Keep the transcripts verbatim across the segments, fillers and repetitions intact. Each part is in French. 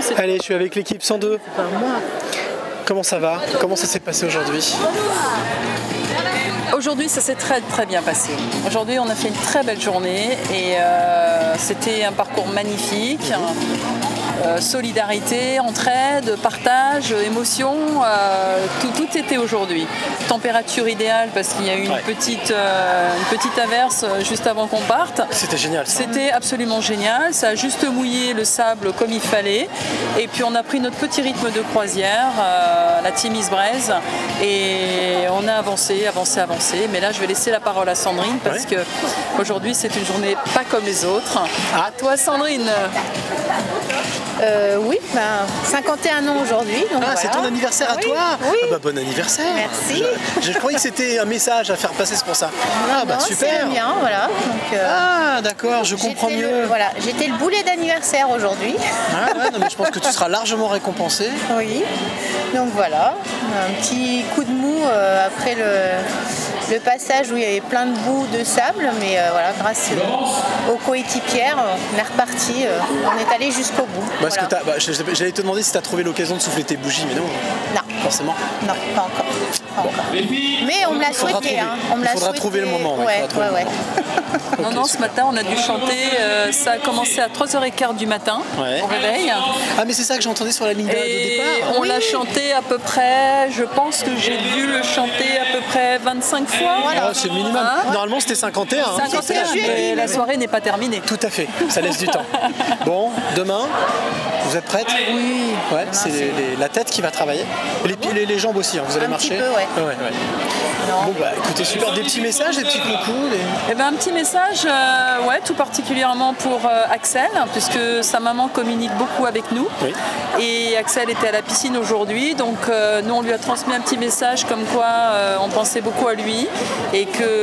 Allez, je suis avec l'équipe cent deux. Comment ça va? Comment ça s'est passé aujourd'hui? Aujourd'hui, ça s'est très très bien passé. Aujourd'hui, on a fait une très belle journée et euh, c'était un parcours magnifique. Euh, solidarité, entraide, partage, émotion, euh, tout, tout était aujourd'hui. Température idéale parce qu'il y a eu une, ouais. petite, euh, une petite averse juste avant qu'on parte. C'était génial. Ça. C'était absolument génial. Ça a juste mouillé le sable comme il fallait. Et puis on a pris notre petit rythme de croisière, euh, la Team Isbraise, et on a avancé, avancé, avancé. Mais là, je vais laisser la parole à Sandrine parce ouais. que aujourd'hui, c'est une journée pas comme les autres. Ah. À toi, Sandrine. Euh, oui, ben, cinquante et un ans aujourd'hui. Ah, voilà. C'est ton anniversaire à oui, toi oui. Ah bah, bon anniversaire. Merci. Je, je croyais que c'était un message à faire passer, c'est pour ça. Ah bah non, super. C'est bien, voilà. Donc, euh, ah d'accord, je comprends mieux. Le, voilà, j'étais le boulet d'anniversaire aujourd'hui. Ah ouais, non mais je pense que tu seras largement récompensé. Oui. Donc voilà, un petit coup de mou euh, après le, le passage où il y avait plein de boue de sable, mais euh, voilà, grâce aux coéquipières, on est reparti, euh, on est allé jusqu'au bout. Bah, voilà. que bah, j'allais te demander si tu as trouvé l'occasion de souffler tes bougies, mais non. Non. Forcément. Non, pas encore. Pas encore. Mais on me l'a souhaité. Hein. On me il l'a faudra souhaité. trouver le moment. Ouais, ouais, ouais, ouais. Okay, non, non, ce matin, on a dû chanter. Euh, ça a commencé à trois heures quinze du matin, ouais. au réveil. Ah, mais c'est ça que j'entendais sur la ligne de départ. On oui. l'a chanté à peu près, je pense que j'ai dû le chanter à peu près vingt-cinq fois. Voilà. Oh, c'est le minimum. Hein? Normalement, c'était cinquante et un. cinquante et un, hein, mais la soirée n'est pas terminée. Tout à fait, ça laisse du temps. Bon, demain, vous êtes prête? Oui. Ouais, c'est les, les, la tête qui va travailler. Les, les, les jambes aussi, hein, vous allez un marcher. Petit peu, ouais. Ouais, ouais. Bon, bah écoutez, super. Des petits messages, des petits coucous. Des... Eh ben, un petit message, euh, ouais, tout particulièrement pour euh, Axel, puisque sa maman communique beaucoup avec nous. Oui. Et Axel était à la piscine aujourd'hui, donc euh, nous on lui a transmis un petit message comme quoi euh, on pensait beaucoup à lui et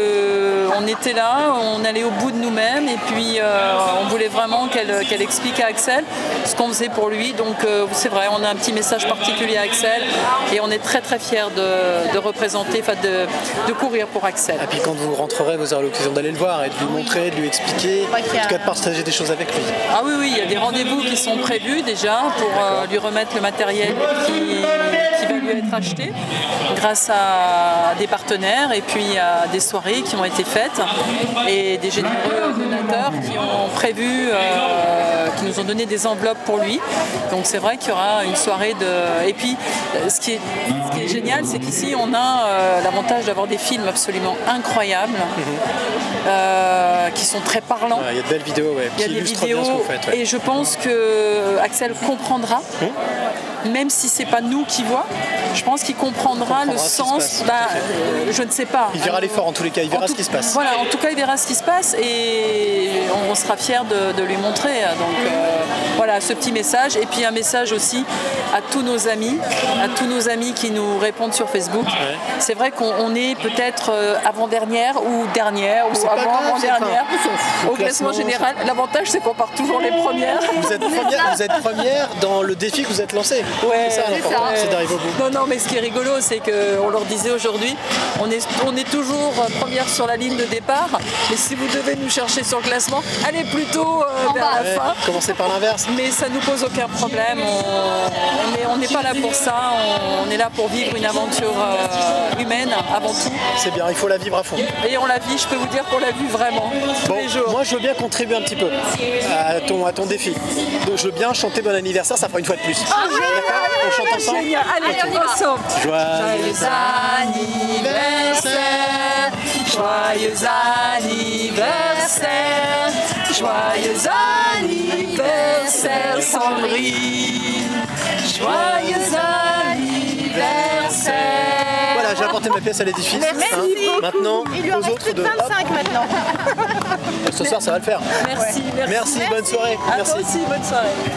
qu'on était là, on allait au bout de nous-mêmes et puis euh, on voulait vraiment qu'elle qu'elle explique à Axel ce qu'on faisait pour lui. Donc euh, c'est vrai, on a un petit message particulier à Axel et on est très très fiers de, de représenter, enfin de, de courir pour Axel. Et puis quand vous rentrerez, vous aurez l'occasion d'aller le voir et de lui montrer, de lui expliquer, en tout cas de partager des choses avec lui. Ah oui, oui, il y a des rendez-vous qui sont prévus déjà pour euh, lui remettre le matériel qui, qui va lui être acheté grâce à des partenaires et puis à des soirées qui ont été faites et des généreux donateurs qui ont prévu, euh, qui nous ont donné des enveloppes pour lui. Donc c'est vrai qu'il y aura une soirée de... Et puis ce qui est, ce qui est génial, c'est qu'ici on a euh, l'avantage d'avoir des films absolument incroyables mm-hmm. euh, qui sont très parlants. Il ouais, y a de belles vidéos ouais, qui illustrent bien ce que vous faites. Ouais. Et je pense que Axel comprendra. Mmh. Même si c'est pas nous qui voit, je pense qu'il comprendra, comprendra le sens. Bah, euh, je ne sais pas. Il verra l'effort en tous les cas, il verra tout, ce qui se passe. Voilà, en tout cas, il verra ce qui se passe et on, on sera fiers de, de lui montrer. Donc euh, voilà, ce petit message et puis un message aussi à tous nos amis, à tous nos amis qui nous répondent sur Facebook. Ouais. C'est vrai qu'on est peut-être avant-dernière ou dernière ou avant-avant-dernière au classement général. L'avantage, c'est qu'on part toujours les premières. Vous êtes première, vous êtes première dans le défi que vous êtes lancé. Ouais, c'est ça, c'est ça. C'est d'arriver au bout. Non, non, mais ce qui est rigolo, c'est qu'on leur disait aujourd'hui, on est, on est toujours première sur la ligne de départ, mais si vous devez nous chercher sur le classement, allez plutôt euh, vers la ouais, fin. Commencez par l'inverse. Mais ça nous pose aucun problème. On n'est pas là pour ça. On, on est là pour vivre une aventure euh, humaine avant tout. C'est bien, il faut la vivre à fond. Et on la vit, je peux vous dire qu'on la vit vraiment tous bon, les jours. Moi, je veux bien contribuer un petit peu à ton, à ton défi. Je veux bien chanter bon anniversaire, ça fera une fois de plus. Ah, d'accord, on chante ensemble. Génial. Allez, okay. on y va ensemble. Joyeux anniversaire, joyeux anniversaire, joyeux anniversaire Sandrine, joyeux anniversaire. Voilà, j'ai apporté ma pièce à l'édifice. Merci hein. beaucoup. Maintenant, il lui en reste plus de vingt-cinq maintenant. Ce soir, ça va le faire. Merci, merci. Merci, bonne soirée. À merci. toi aussi, bonne soirée.